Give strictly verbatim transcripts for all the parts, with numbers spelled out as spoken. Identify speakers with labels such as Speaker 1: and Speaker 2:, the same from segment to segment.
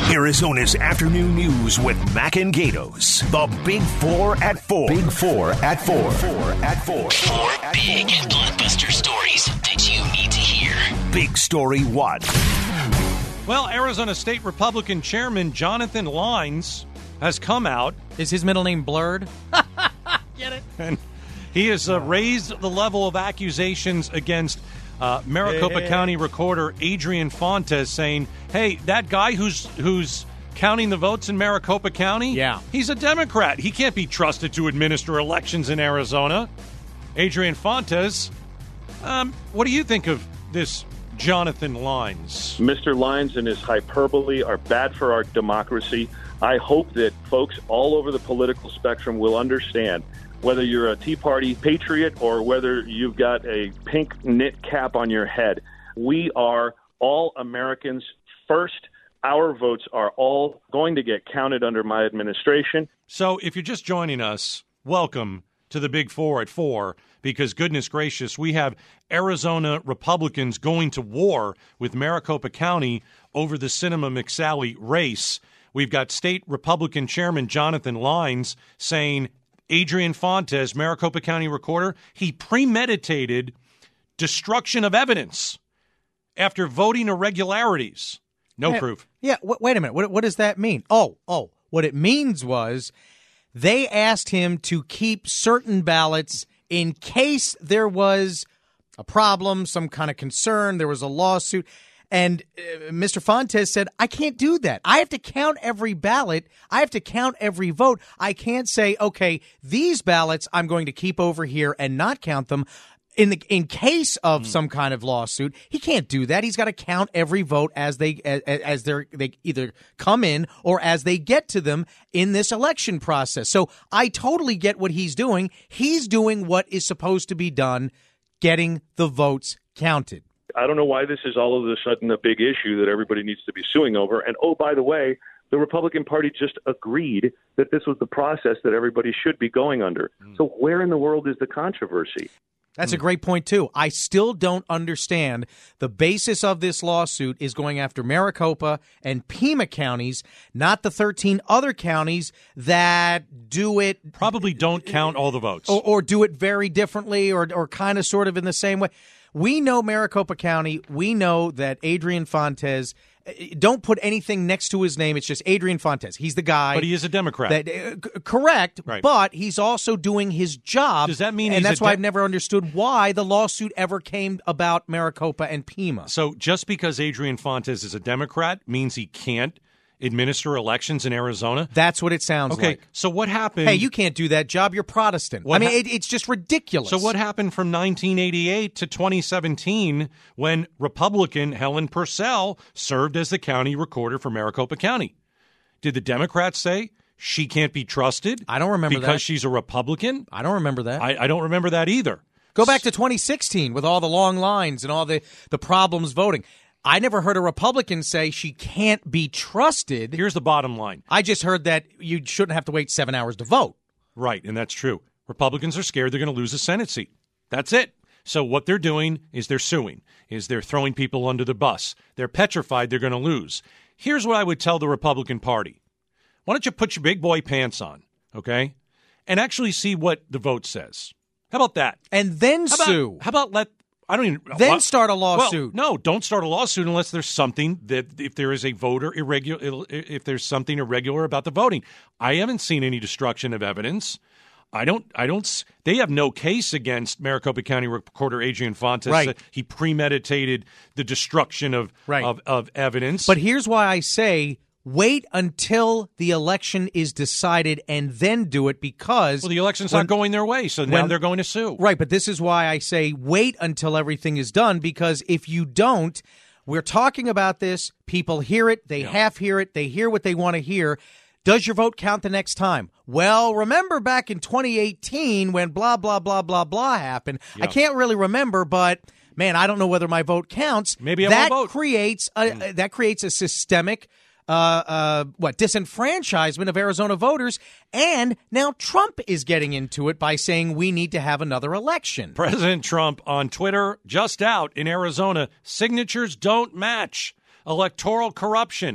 Speaker 1: Arizona's afternoon news with Mac and Gatos. The Big Four at Four. Big Four at Four. Four at Four.
Speaker 2: Four big blockbuster stories that you need to hear.
Speaker 1: Big Story One.
Speaker 3: Well, Arizona State Republican Chairman Jonathan Lyons has come out.
Speaker 4: Is his middle name Blurred?
Speaker 3: Get it? And he has uh, raised the level of accusations against uh, Maricopa
Speaker 4: hey, hey,
Speaker 3: County Recorder Adrian Fontes, saying, hey, that guy who's who's counting the votes in Maricopa County,
Speaker 4: yeah.
Speaker 3: he's a Democrat. He can't be trusted to administer elections in Arizona. Adrian Fontes, um, what do you think of this Jonathan Lyons?
Speaker 5: Mister Lyons and his hyperbole are bad for our democracy. I hope that folks all over the political spectrum will understand, whether you're a Tea Party patriot or whether you've got a pink knit cap on your head, we are all Americans first. Our votes are all going to get counted under my administration.
Speaker 3: So if you're just joining us, welcome to the Big Four at Four, because goodness gracious, we have Arizona Republicans going to war with Maricopa County over the Cinema McSally race. We've got State Republican Chairman Jonathan Lyons saying Adrian Fontes, Maricopa County Recorder, he premeditated destruction of evidence after voting irregularities. No
Speaker 4: yeah,
Speaker 3: proof.
Speaker 4: Yeah, w- wait a minute. What, what does that mean? Oh, oh, what it means was they asked him to keep certain ballots in case there was a problem, some kind of concern, there was a lawsuit. And uh, Mister Fontes said, I can't do that. I have to count every ballot. I have to count every vote. I can't say, okay, these ballots I'm going to keep over here and not count them. In the in case of mm. some kind of lawsuit, he can't do that. He's got to count every vote as they as, as they they either come in or as they get to them in this election process. So I totally get what he's doing. He's doing what is supposed to be done, getting the votes counted.
Speaker 5: I don't know why this is all of a sudden a big issue that everybody needs to be suing over. And, oh, by the way, the Republican Party just agreed that this was the process that everybody should be going under. Mm. So where in the world is the controversy?
Speaker 4: That's a great point, too. I still don't understand the basis of this lawsuit is going after Maricopa and Pima counties, not the thirteen other counties that do it.
Speaker 3: Probably don't count all the votes.
Speaker 4: Or, or do it very differently or, or kind of sort of in the same way. We know Maricopa County. We know that Adrian Fontes. Don't put anything next to his name. It's just Adrian Fontes. He's the guy.
Speaker 3: But he is a Democrat.
Speaker 4: That, uh, c- correct.
Speaker 3: Right.
Speaker 4: But he's also doing his job.
Speaker 3: Does that mean
Speaker 4: And
Speaker 3: he's
Speaker 4: that's
Speaker 3: a
Speaker 4: why
Speaker 3: de-
Speaker 4: I've never understood why the lawsuit ever came about Maricopa and Pima.
Speaker 3: So just because Adrian Fontes is a Democrat means he can't administer elections in Arizona?
Speaker 4: That's what it sounds
Speaker 3: okay,
Speaker 4: like.
Speaker 3: Okay, so what happened?
Speaker 4: Hey, you can't do that job. You're Protestant.
Speaker 3: What
Speaker 4: I mean,
Speaker 3: ha-
Speaker 4: it, it's just ridiculous.
Speaker 3: So what happened from nineteen eighty-eight to twenty seventeen when Republican Helen Purcell served as the county recorder for Maricopa County? Did the Democrats say she can't be trusted?
Speaker 4: I don't remember
Speaker 3: because
Speaker 4: that.
Speaker 3: Because she's a Republican?
Speaker 4: I don't remember that.
Speaker 3: I, I don't remember that either.
Speaker 4: Go back to twenty sixteen with all the long lines and all the, the problems voting. I never heard a Republican say she can't be trusted.
Speaker 3: Here's the bottom line.
Speaker 4: I just heard that you shouldn't have to wait seven hours to vote.
Speaker 3: Right, and that's true. Republicans are scared they're going to lose a Senate seat. That's it. So what they're doing is they're suing, is they're throwing people under the bus. They're petrified they're going to lose. Here's what I would tell the Republican Party. Why don't you put your big boy pants on, okay, and actually see what the vote says. How about that?
Speaker 4: And then
Speaker 3: how about,
Speaker 4: sue.
Speaker 3: How about let... I don't even
Speaker 4: then
Speaker 3: what?
Speaker 4: start a lawsuit.
Speaker 3: Well, no, don't start a lawsuit unless there's something that if there is a voter irregular, if there's something irregular about the voting. I haven't seen any destruction of evidence. I don't. I don't. They have no case against Maricopa County Recorder Adrian Fontes.
Speaker 4: Right.
Speaker 3: He premeditated the destruction of,
Speaker 4: right.
Speaker 3: of of evidence.
Speaker 4: But here's why I say wait until the election is decided and then do it, because
Speaker 3: well, the election's
Speaker 4: when,
Speaker 3: not going their way, so now they're going to sue.
Speaker 4: Right, but this is why I say wait until everything is done, because if you don't, we're talking about this, people hear it, they yeah. half hear it, they hear what they want to hear. Does your vote count the next time? Well, remember back in twenty eighteen when blah, blah, blah, blah, blah happened. Yeah. I can't really remember, but man, I don't know whether my vote counts.
Speaker 3: Maybe I
Speaker 4: that
Speaker 3: won't vote.
Speaker 4: Creates a, mm. That creates a systemic Uh, uh, what disenfranchisement of Arizona voters, and now Trump is getting into it by saying we need to have another election.
Speaker 3: President Trump on Twitter, just out in Arizona, signatures don't match. Electoral corruption.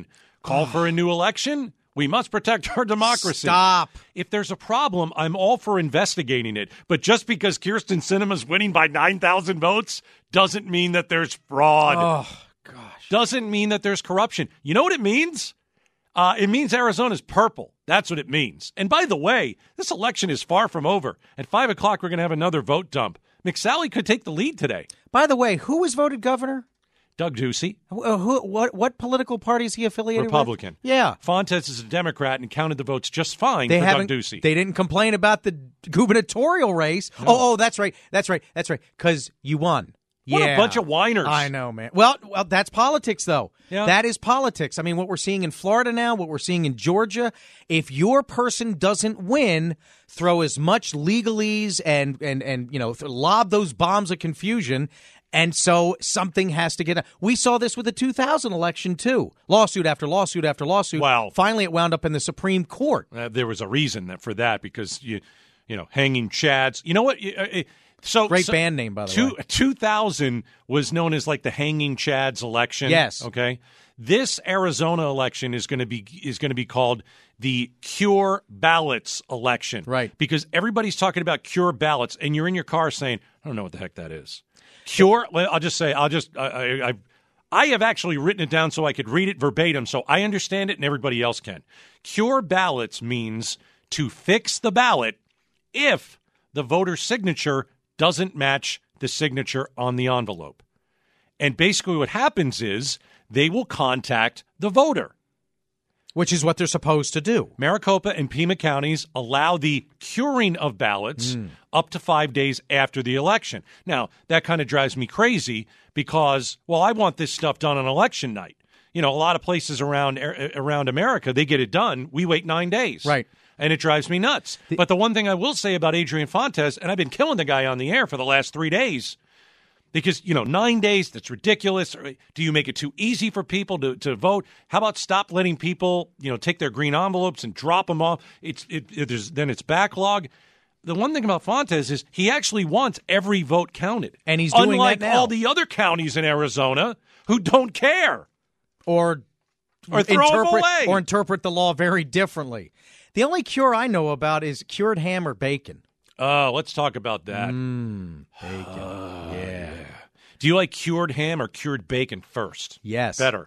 Speaker 3: Call for a new election? We must protect our democracy.
Speaker 4: Stop.
Speaker 3: If there's a problem, I'm all for investigating it. But just because Kirsten Sinema's winning by nine thousand votes doesn't mean that there's fraud.
Speaker 4: Oh, gosh.
Speaker 3: Doesn't mean that there's corruption. You know what it means? Uh, it means Arizona's purple. That's what it means. And by the way, this election is far from over. At five o'clock, we're going to have another vote dump. McSally could take the lead today.
Speaker 4: By the way, who was voted governor?
Speaker 3: Doug Ducey.
Speaker 4: Uh, who, what what political party is he affiliated
Speaker 3: Republican.
Speaker 4: with? Yeah.
Speaker 3: Fontes is a Democrat and counted the votes just fine
Speaker 4: They
Speaker 3: for
Speaker 4: haven't.
Speaker 3: Doug Ducey.
Speaker 4: They didn't complain about the gubernatorial race.
Speaker 3: No.
Speaker 4: Oh, oh, that's right. That's right. That's right. Because you won.
Speaker 3: What
Speaker 4: yeah.
Speaker 3: a bunch of whiners.
Speaker 4: I know, man. Well, well, that's politics, though.
Speaker 3: Yeah.
Speaker 4: That is politics. I mean, what we're seeing in Florida now, what we're seeing in Georgia, if your person doesn't win, throw as much legalese and, and, and you know, lob those bombs of confusion. And so something has to get done. We saw this with the two thousand election, too. Lawsuit after lawsuit after lawsuit.
Speaker 3: Wow.
Speaker 4: Finally, it wound up in the Supreme Court.
Speaker 3: Uh, there was a reason that, for that because, you you know, hanging chads. You know what? Uh, uh, So
Speaker 4: Great
Speaker 3: so
Speaker 4: band name, by the
Speaker 3: two,
Speaker 4: way.
Speaker 3: two thousand was known as like the Hanging Chads election.
Speaker 4: Yes.
Speaker 3: Okay. This Arizona election is going to be is going to be called the Cure Ballots election.
Speaker 4: Right.
Speaker 3: Because everybody's talking about Cure Ballots, and you're in your car saying, "I don't know what the heck that is." Cure. Well, I'll just say, I'll just I, I, I I have actually written it down so I could read it verbatim, so I understand it and everybody else can. Cure Ballots means to fix the ballot if the voter's signature doesn't match the signature on the envelope. And basically what happens is they will contact the voter.
Speaker 4: Which is what they're supposed to do.
Speaker 3: Maricopa and Pima counties allow the curing of ballots mm. up to five days after the election. Now, that kind of drives me crazy because, well, I want this stuff done on election night. You know, a lot of places around around America, they get it done. We wait nine days.
Speaker 4: Right.
Speaker 3: And it drives me nuts. The, but the one thing I will say about Adrian Fontes, and I've been killing the guy on the air for the last three days, because, you know, nine days, that's ridiculous. Do you make it too easy for people to, to vote? How about stop letting people, you know, take their green envelopes and drop them off? It's it, it there's, Then it's backlog. The one thing about Fontes is he actually wants every vote counted.
Speaker 4: And he's doing
Speaker 3: Unlike
Speaker 4: that now.
Speaker 3: all the other counties in Arizona who don't care.
Speaker 4: Or,
Speaker 3: or throw them
Speaker 4: interpret,
Speaker 3: away.
Speaker 4: Or interpret the law very differently. The only cure I know about is cured ham or bacon.
Speaker 3: Oh, uh, let's talk about that.
Speaker 4: Mmm, bacon.
Speaker 3: Uh,
Speaker 4: yeah.
Speaker 3: yeah. Do you like cured ham or cured bacon first?
Speaker 4: Yes.
Speaker 3: Better.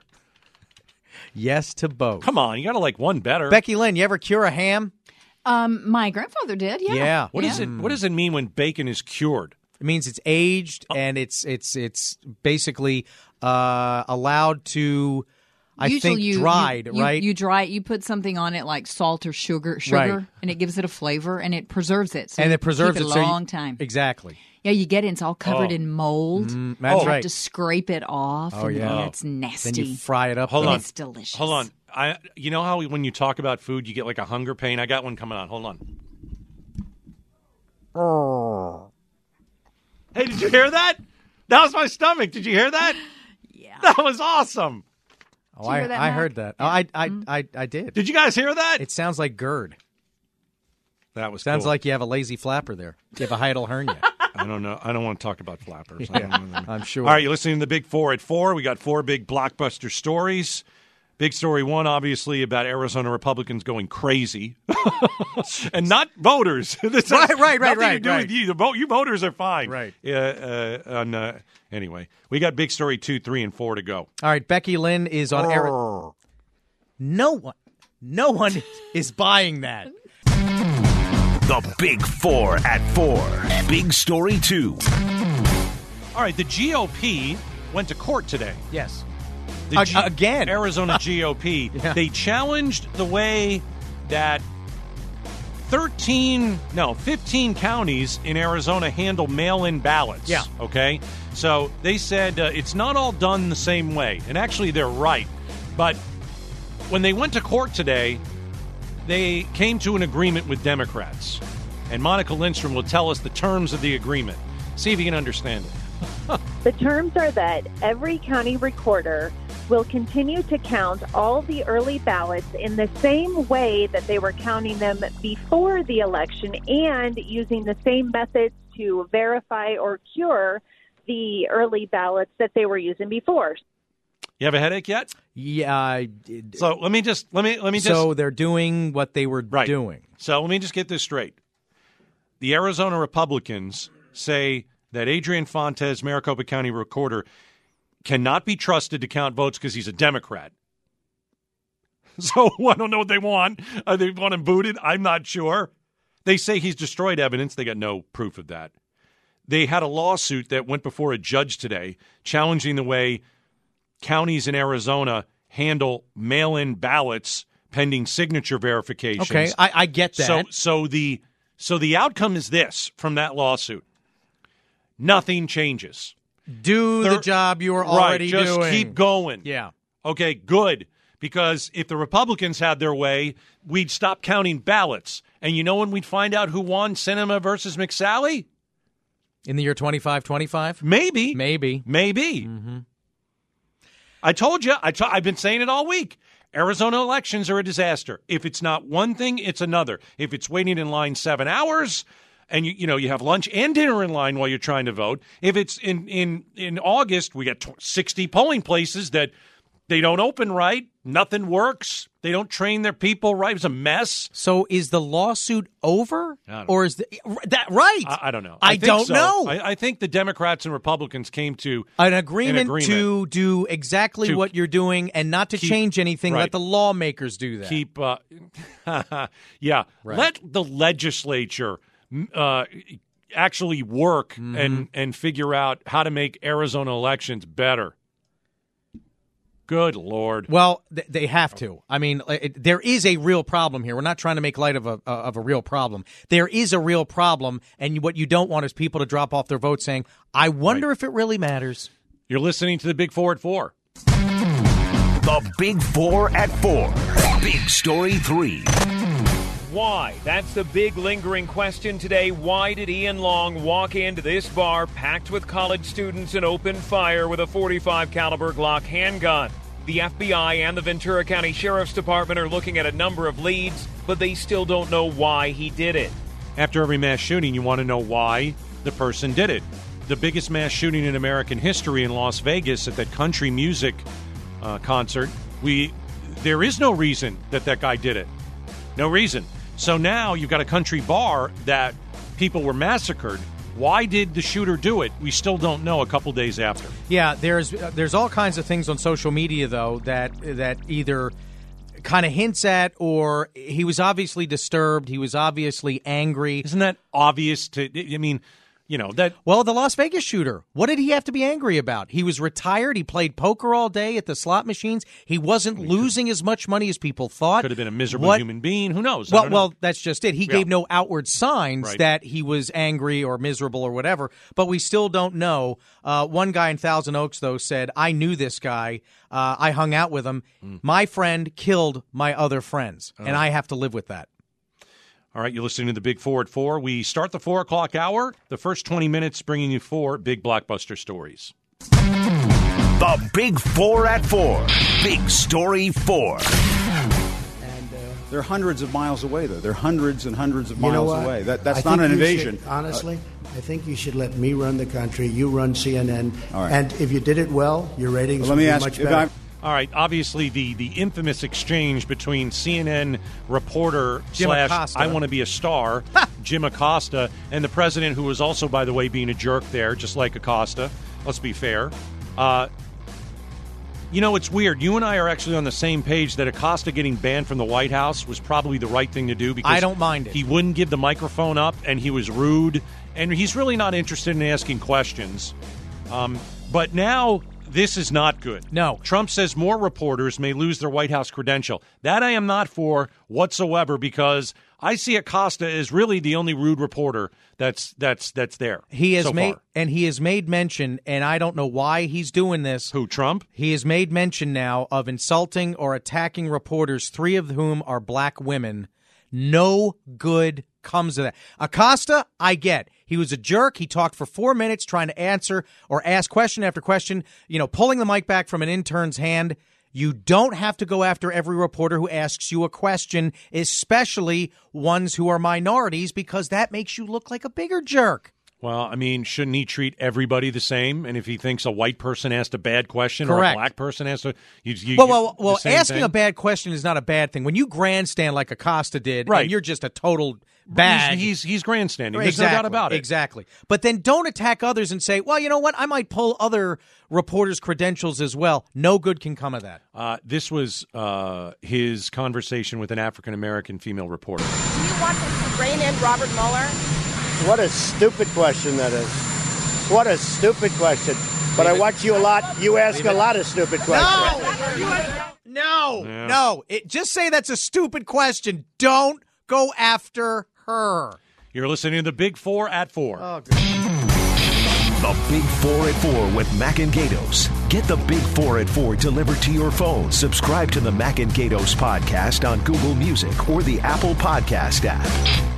Speaker 4: Yes to both.
Speaker 3: Come on, you got to like one better.
Speaker 4: Becky Lynn, you ever cure a ham?
Speaker 6: Um, my grandfather did. Yeah.
Speaker 4: Yeah.
Speaker 3: What
Speaker 6: yeah.
Speaker 3: does it What does it mean when bacon is cured?
Speaker 4: It means it's aged oh. and it's it's it's basically uh, allowed to. I
Speaker 6: Usually
Speaker 4: think
Speaker 6: you,
Speaker 4: dried,
Speaker 6: you, you,
Speaker 4: right?
Speaker 6: You dry it. You put something on it like salt or sugar, sugar,
Speaker 4: right.
Speaker 6: and it gives it a flavor and it preserves it. So
Speaker 4: and it preserves
Speaker 6: keep
Speaker 4: it,
Speaker 6: it a
Speaker 4: so
Speaker 6: long
Speaker 4: you,
Speaker 6: time.
Speaker 4: Exactly.
Speaker 6: Yeah, you get it. It's all covered
Speaker 3: oh.
Speaker 6: in mold.
Speaker 4: Mm, that's
Speaker 6: you
Speaker 4: right.
Speaker 6: have to scrape it off.
Speaker 4: Oh
Speaker 6: and
Speaker 4: yeah,
Speaker 6: it's nasty.
Speaker 4: Then you fry it up.
Speaker 3: Hold
Speaker 4: though.
Speaker 3: on,
Speaker 6: it's delicious.
Speaker 3: Hold on. I. You know how when you talk about food, you get like a hunger pain. I got one coming on. Hold on. Oh. Hey, did you hear that? That was my stomach. Did you hear that?
Speaker 6: Yeah.
Speaker 3: That was awesome.
Speaker 4: Oh, I,
Speaker 6: that,
Speaker 4: I
Speaker 6: Mac?
Speaker 4: heard that. Oh, I, I,
Speaker 6: Mm-hmm.
Speaker 4: I, I did.
Speaker 3: Did you guys hear that?
Speaker 4: It sounds like GERD.
Speaker 3: That was
Speaker 4: Sounds
Speaker 3: cool.
Speaker 4: like you have a lazy flapper there. You have a hiatal hernia.
Speaker 3: I don't know. I don't want to talk about flappers. I
Speaker 4: Yeah,
Speaker 3: don't know.
Speaker 4: I'm sure.
Speaker 3: All right, you're listening to the Big Four at four. We got four big blockbuster stories. Big story one, obviously, about Arizona Republicans going crazy, and not voters. This
Speaker 4: Right,
Speaker 3: has
Speaker 4: right, right,
Speaker 3: nothing
Speaker 4: right,
Speaker 3: to do
Speaker 4: right.
Speaker 3: with you. The vote, you voters are fine.
Speaker 4: Right.
Speaker 3: Uh, uh, and, uh, anyway, we got big story two, three, and four to go.
Speaker 4: All right, Becky Lynn is on air. No one, no one is buying that.
Speaker 1: The Big Four at four. Big story two.
Speaker 3: All right, the G O P went to court today.
Speaker 4: Yes.
Speaker 3: The
Speaker 4: A-
Speaker 3: G-
Speaker 4: again.
Speaker 3: Arizona G O P.
Speaker 4: Yeah.
Speaker 3: They challenged the way that thirteen, no, fifteen counties in Arizona handle mail-in ballots.
Speaker 4: Yeah.
Speaker 3: Okay? So they said uh, it's not all done the same way. And actually, they're right. But when they went to court today, they came to an agreement with Democrats. And Monica Lindstrom will tell us the terms of the agreement. See if you can understand it.
Speaker 7: The terms are that every county recorder will continue to count all the early ballots in the same way that they were counting them before the election and using the same methods to verify or cure the early ballots that they were using before.
Speaker 3: You have a headache yet?
Speaker 4: Yeah.
Speaker 3: So let me just let me let me just.
Speaker 4: So they're doing what they were
Speaker 3: Right.
Speaker 4: doing.
Speaker 3: So let me just get this straight. The Arizona Republicans say that Adrian Fontes, Maricopa County recorder, cannot be trusted to count votes because he's a Democrat. So I don't know what they want. Uh, they want him booted? I'm not sure. They say he's destroyed evidence. They got no proof of that. They had a lawsuit that went before a judge today challenging the way counties in Arizona handle mail-in ballots pending signature verifications.
Speaker 4: Okay, I, I get that.
Speaker 3: So, so the so the outcome is this from that lawsuit: nothing changes.
Speaker 4: Do the
Speaker 3: They're-
Speaker 4: job you were
Speaker 3: right,
Speaker 4: already
Speaker 3: just
Speaker 4: doing.
Speaker 3: keep going.
Speaker 4: Yeah.
Speaker 3: Okay, good. Because if the Republicans had their way, we'd stop counting ballots. And you know when we'd find out who won Sinema versus McSally?
Speaker 4: In the year twenty-five twenty-five?
Speaker 3: Maybe.
Speaker 4: Maybe.
Speaker 3: Maybe.
Speaker 4: Mm-hmm.
Speaker 3: I told you. I t- I've been saying it all week. Arizona elections are a disaster. If it's not one thing, it's another. If it's waiting in line seven hours and you you know you have lunch and dinner in line while you're trying to vote. If it's in in, in August, we got sixty polling places that they don't open right. Nothing works. They don't train their people right. It's a mess.
Speaker 4: So is the lawsuit over?
Speaker 3: I don't
Speaker 4: Or is the, that right?
Speaker 3: I, I don't know.
Speaker 4: I
Speaker 3: think
Speaker 4: don't
Speaker 3: so.
Speaker 4: know.
Speaker 3: I, I think the Democrats and Republicans came to
Speaker 4: An agreement,
Speaker 3: an agreement
Speaker 4: to do exactly
Speaker 3: to
Speaker 4: what you're doing and not to
Speaker 3: keep-
Speaker 4: change anything.
Speaker 3: right.
Speaker 4: Let the lawmakers do that.
Speaker 3: keep. Uh, yeah,
Speaker 4: Right.
Speaker 3: let the legislature uh, actually work
Speaker 4: Mm-hmm.
Speaker 3: and and figure out how to make Arizona elections better. Good Lord.
Speaker 4: Well, th- they have to. I mean, it, there is a real problem here. We're not trying to make light of a uh, of a real problem. There is a real problem, and what you don't want is people to drop off their vote saying, "I wonder if it really matters."
Speaker 3: You're listening to the Big Four at Four.
Speaker 1: The Big Four at Four. Big Story three.
Speaker 8: Why? That's the big lingering question today. Why did Ian Long walk into this bar packed with college students and open fire with a forty-five caliber Glock handgun? The F B I and the Ventura County Sheriff's Department are looking at a number of leads, but they still don't know why he did it.
Speaker 3: After every mass shooting, you want to know why the person did it. The biggest mass shooting in American history in Las Vegas at that country music uh, concert, we there is no reason that that guy did it. No reason. So now you've got a country bar that people were massacred. Why did the shooter do it? We still don't know a couple days after.
Speaker 4: Yeah, there's uh, there's all kinds of things on social media though that that either kind of hints at or he was obviously disturbed, he was obviously angry.
Speaker 3: Isn't that obvious to I mean, you know, that
Speaker 4: Well, the Las Vegas shooter, what did he have to be angry about? He was retired. He played poker all day at the slot machines. He wasn't losing as much money as people thought.
Speaker 3: could have been a miserable
Speaker 4: What-
Speaker 3: human being. Who knows? I
Speaker 4: Well,
Speaker 3: don't know.
Speaker 4: well, that's just it. He
Speaker 3: Yeah.
Speaker 4: gave no outward signs
Speaker 3: Right.
Speaker 4: that he was angry or miserable or whatever, but we still don't know. Uh, one guy in Thousand Oaks, though, said, I knew this guy. Uh, I hung out with him.
Speaker 3: Mm.
Speaker 4: My friend killed my other friends, and
Speaker 3: Oh.
Speaker 4: I have to live with that.
Speaker 3: All right, you're listening to the Big Four at Four. We start the four o'clock hour. The first twenty minutes bringing you four big blockbuster stories.
Speaker 1: The Big Four at Four. Big Story Four.
Speaker 9: They're hundreds of miles away, though. They're hundreds and hundreds of
Speaker 10: You know
Speaker 9: miles
Speaker 10: what?
Speaker 9: away. That, that's
Speaker 10: I
Speaker 9: not
Speaker 10: think
Speaker 9: an
Speaker 10: you
Speaker 9: invasion.
Speaker 10: should- honestly, I think you should let me run the country. You run C N N.
Speaker 9: All right.
Speaker 10: And if you did it well, your ratings
Speaker 9: Let
Speaker 10: would
Speaker 9: me
Speaker 10: be
Speaker 9: ask
Speaker 10: much
Speaker 9: if
Speaker 10: better.
Speaker 9: I.
Speaker 3: All right, obviously the, the infamous exchange between C N N reporter
Speaker 4: Jim
Speaker 3: slash
Speaker 4: Acosta.
Speaker 3: I want to be a star, Jim Acosta, and the president, who was also, by the way, being a jerk there, just like Acosta. Let's be fair. Uh, you know, it's weird. You and I are actually on the same page that Acosta getting banned from the White House was probably the right thing to do because
Speaker 4: I don't mind it.
Speaker 3: He wouldn't give the microphone up, and he was rude, and he's really not interested in asking questions. Um, but now this is not good.
Speaker 4: No.
Speaker 3: Trump says more reporters may lose their White House credential. That I am not for whatsoever because I see Acosta as really the only rude reporter that's that's that's there.
Speaker 4: He has
Speaker 3: so
Speaker 4: made
Speaker 3: far.
Speaker 4: and he has made mention, and I don't know why he's doing this.
Speaker 3: Who, Trump?
Speaker 4: He has made mention now of insulting or attacking reporters, three of whom are black women. No good comes of that. Acosta, I get. He was a jerk. He talked for four minutes trying to answer or ask question after question, you know, pulling the mic back from an intern's hand. You don't have to go after every reporter who asks you a question, especially ones who are minorities, because that makes you look like a bigger jerk.
Speaker 3: Well, I mean, shouldn't he treat everybody the same? And if he thinks a white person asked a bad question
Speaker 4: Correct.
Speaker 3: or a black person asked a you, you,
Speaker 4: well, well, well
Speaker 3: the same
Speaker 4: asking
Speaker 3: thing?
Speaker 4: a bad question is not a bad thing. When you grandstand like Acosta did,
Speaker 3: Right.
Speaker 4: and you're just a total bag.
Speaker 3: He's, he's, he's grandstanding. There's
Speaker 4: exactly,
Speaker 3: no doubt about it.
Speaker 4: Exactly. But then don't attack others and say, well, you know what? I might pull other reporters' credentials as well. No good can come of that.
Speaker 3: Uh, this was uh, his conversation with an African-American female reporter.
Speaker 11: Do you want us to rein in Robert Mueller?
Speaker 10: What a stupid question that is. What a stupid question. But I watch you a lot. You ask a lot of stupid questions.
Speaker 4: No,
Speaker 3: Yeah.
Speaker 4: no. It, just say that's a stupid question. Don't go after her.
Speaker 3: You're listening to the Big Four at Four.
Speaker 4: Oh,
Speaker 1: The Big Four at Four with Mac and Gatos. Get the Big Four at Four delivered to your phone. Subscribe to the Mac and Gatos podcast on Google Music or the Apple Podcast app.